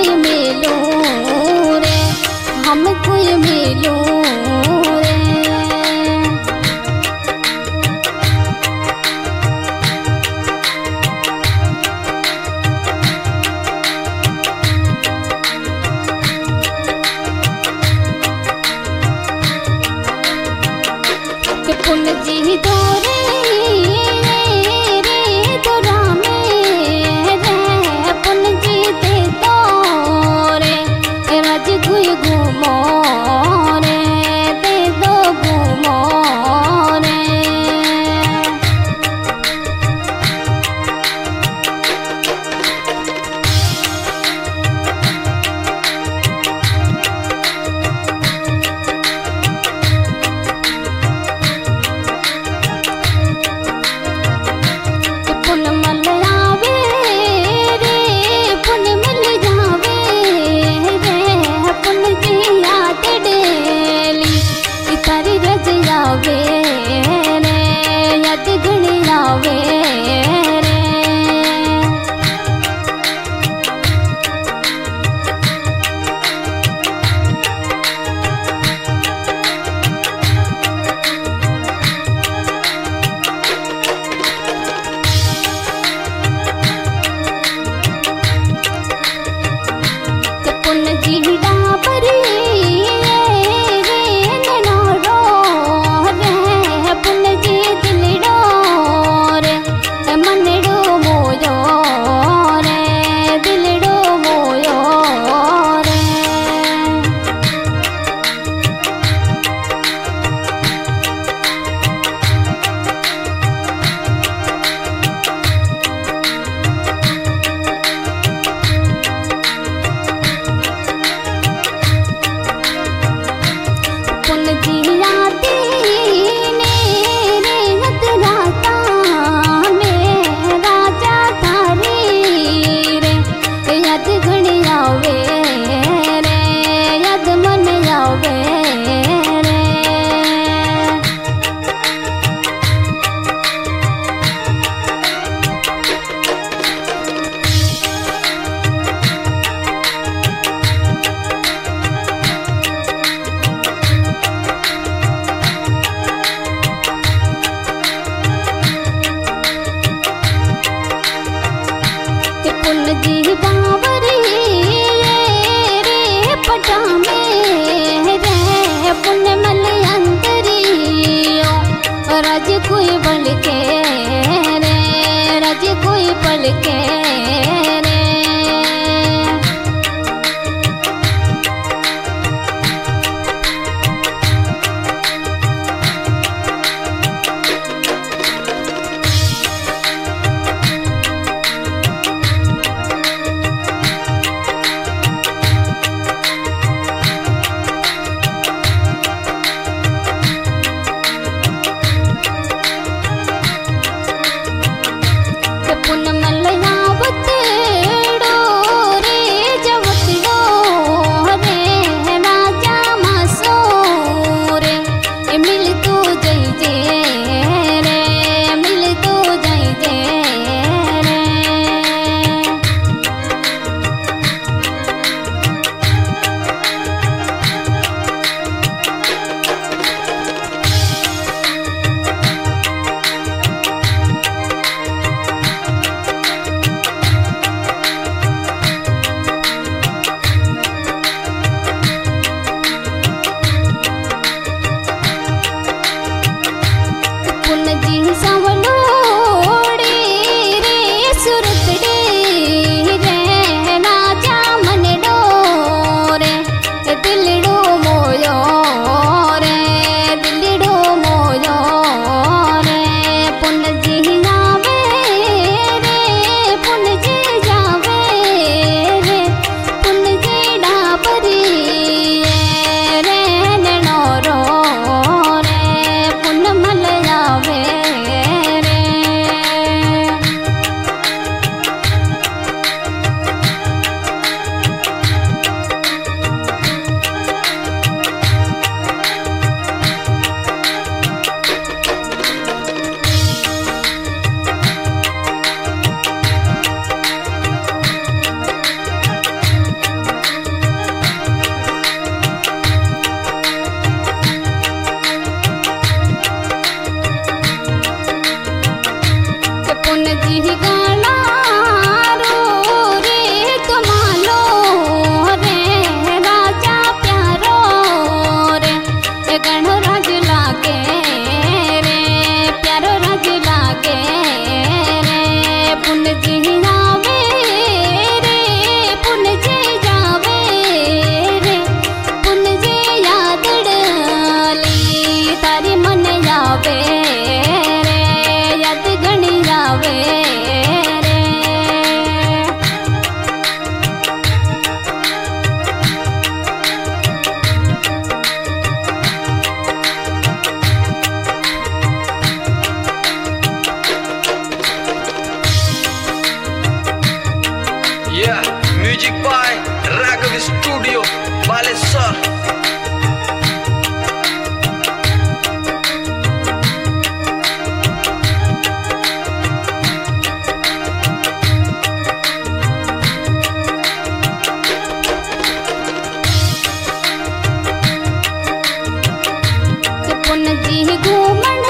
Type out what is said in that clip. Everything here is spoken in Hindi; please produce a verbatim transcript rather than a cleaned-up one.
कोई मिलो रे, हम कोई मिलो रे। के पुन जी दोरे रे दोरा में रे, पुन जी दे दो रे, राज गुई घूमो रे, दे दो घूमो रे। पुन मल आवे रे, पुन मिल जावे रे, पुन जी याद डेली तारी रज आवे रे, याद घणी आवे रे। पुन जी डाबरी रे ननोरो रे, पुन जी दिलड़ो रे, मनड़ो मोयो रे, दिलड़ो मोयो रे। पुन जी यादी ने रे यद राता में राजा थारी रे, यद घणी आवे रे, यद मन आवे रे। के पुन जी बावरी रे पटा में रे, पुन मल अंतरियो राज कोई बल के रे, राज कोई बल के रे। के पुन मल आवे music by Raghav studio Baleshwar. पुन जी घूमन